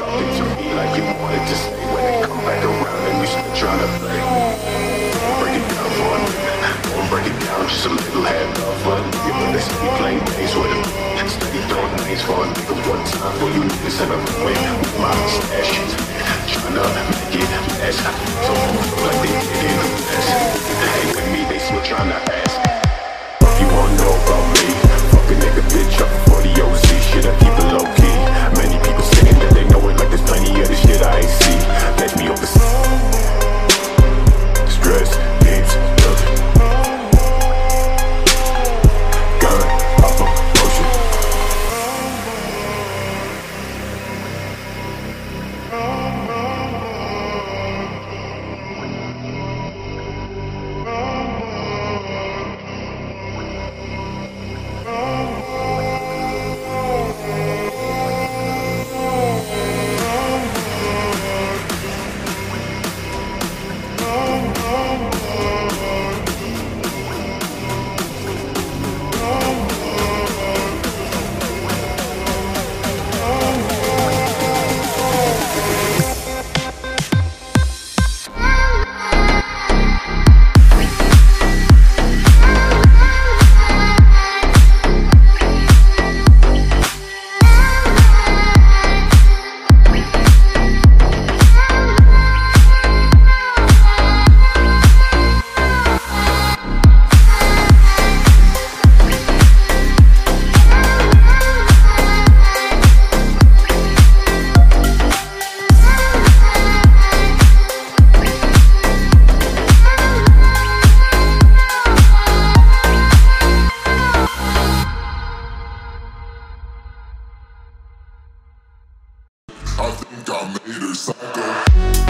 talking to me like you wanted to stay. When they come back around and you still trying to play. Break it down for a minute. Don't break it down, just a little half love for a nigga. But they steady playing games with it. Steady throwing names for a nigga. One time for you niggas and I'm away with my stash. Tryna make it last. So like they did in the past. They hate with me, they still tryna ask. If you wanna know about me, fuck a nigga bitch up for the OZ. Shit, I keep it low key. Many people saying that they know it, like there's plenty of this shit I ain't see. Catch me over stress, games, love, gun, up a motion. I think I made her psycho.